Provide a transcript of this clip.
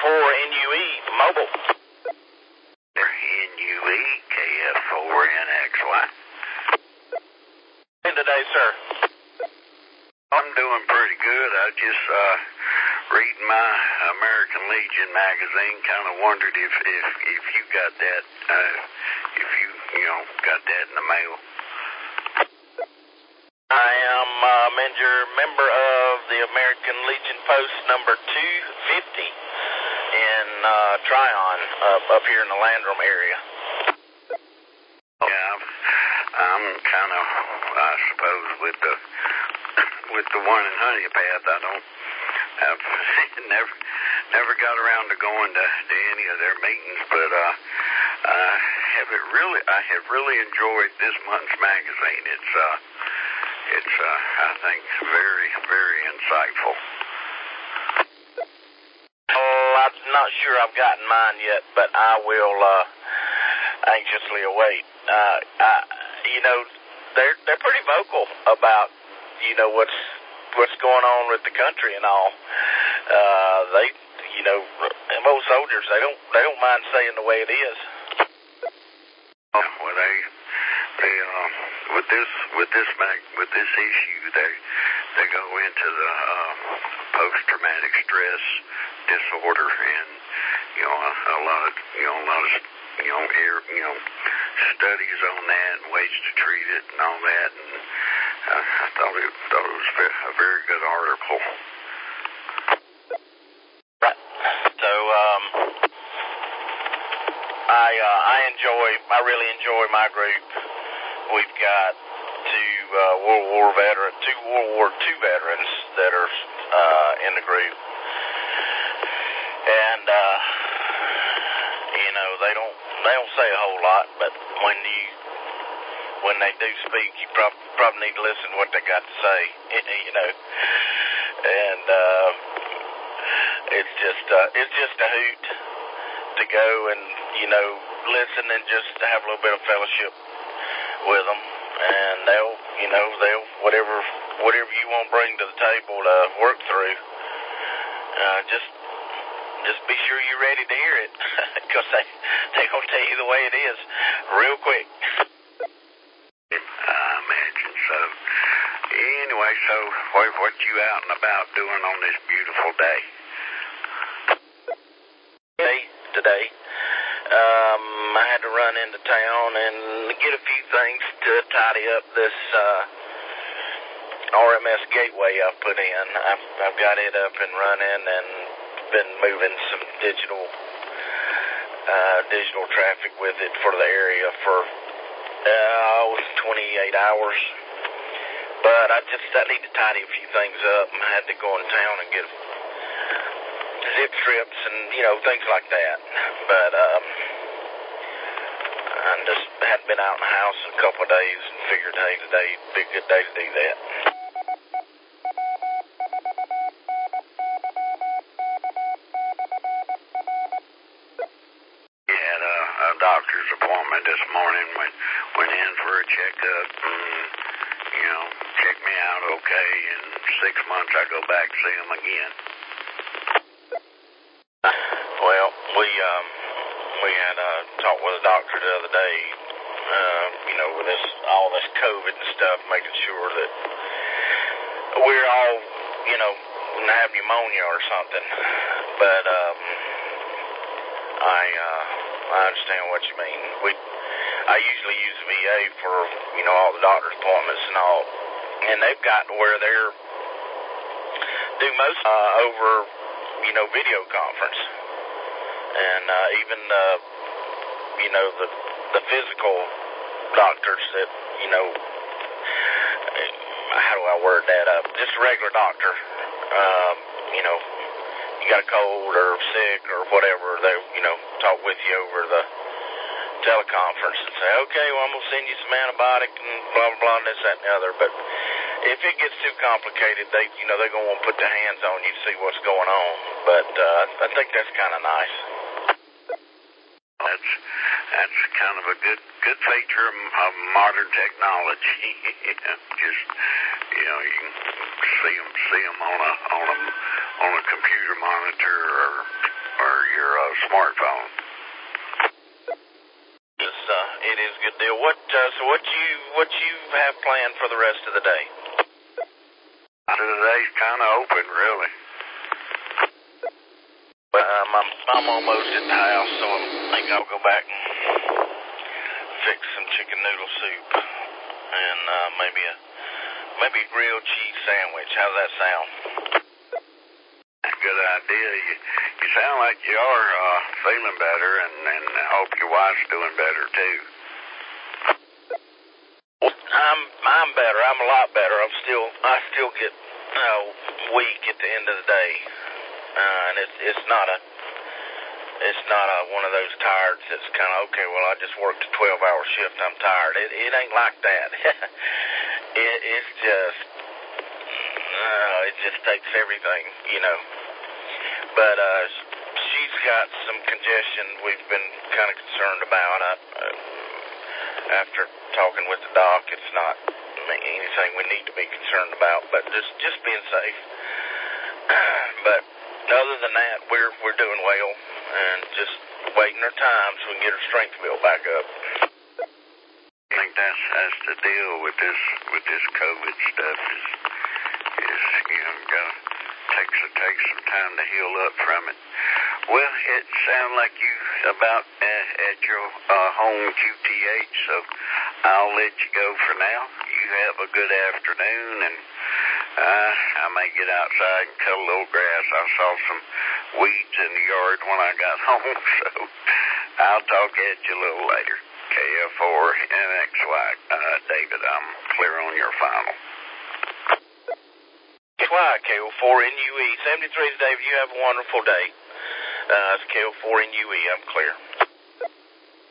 KF4NUE, mobile. NUE, KF4NXY. And today, sir? I'm doing pretty good. I just reading my American Legion magazine. Kind of wondered if you got that, if you got that in the mail. I am member of the American Legion Post number 250 in Tryon, up here in the Landrum area. Yeah, I'm kind of, I suppose, with the one in Honey Path. I've never got around to going to any of their meetings, but I have really enjoyed this month's magazine. It's I think very, very insightful. Oh, I'm not sure I've gotten mine yet, but I will anxiously await. They're pretty vocal about what's going on with the country and all. Most soldiers, they don't mind saying the way it is. Well, they with this issue, they go into the post-traumatic stress disorder, and a lot of studies on that and ways to treat it and all that, and I thought it was a very good article. So I really enjoy my group. We've got two World War II veterans that are in the group, and they don't say a whole lot, but when they do speak, you probably need to listen to what they got to say, and it's just a hoot to go and listen and just have a little bit of fellowship with them, and they'll whatever you want to bring to the table to work through, just be sure you're ready to hear it, because they gonna tell you the way it is real quick. I imagine so. Anyway, so what you out and about doing on this beautiful day? Today, I had to run into town and get a few things to tidy up this RMS gateway I put in. I've got it up and running and been moving some digital traffic with it for the area for 28 hours. But I need to tidy a few things up. I had to go in town and get zip strips and things like that. But I just hadn't been out in the house a couple of days and figured, hey, today would be a good day to do that. You had a doctor's appointment this morning. Went in for a checkup and checked me out okay. In 6 months I go back to see him again. Well, we had a talk with a doctor the other day, with all this COVID and stuff, making sure that we're all, gonna have pneumonia or something. But I understand what you mean. I usually use VA for, all the doctor's appointments and all, and they've gotten where they're do most over, video conference. And even the physical doctors that how do I word that up? Just a regular doctor. You got a cold or sick or whatever, they talk with you over the teleconference and say, okay, well, I'm gonna send you some antibiotic and blah blah blah and this that and the other. But if it gets too complicated, they're gonna want to put their hands on you to see what's going on. But I think that's kind of nice. That's kind of a good feature of modern technology. Just you can see them on a computer monitor or or your smartphone. It is a good deal. So what you have planned for the rest of the day? Today's kind of open, really. I'm almost at the house, so I think I'll go back and fix some chicken noodle soup and maybe a grilled cheese sandwich. How's that sound? Good idea. You sound like you are feeling better, and I hope your wife's doing better too. I'm better. I'm a lot better. I still get weak at the end of the day, and it's not one of those tired's that's kind of okay. Well, I just worked a 12-hour shift. I'm tired. It ain't like that. It's just it just takes everything, you know. But she's got some congestion we've been kind of concerned about. After talking with the doc, it's not anything we need to be concerned about, but just being safe. But other than that, we're doing well and just waiting our time so we can get our strength built back up. I think that's the deal with this COVID stuff is gotta take some time to heal up from it. Well, it sounds like you about at your home QTH, so I'll let you go for now. You have a good afternoon, and I may get outside and cut a little grass. I saw some weeds in the yard when I got home, so I'll talk at you a little later. KF4 NXY, David, I'm clear on your final. KO4NUE. 73 is David. You have a wonderful day. It's KO4NUE. I'm clear.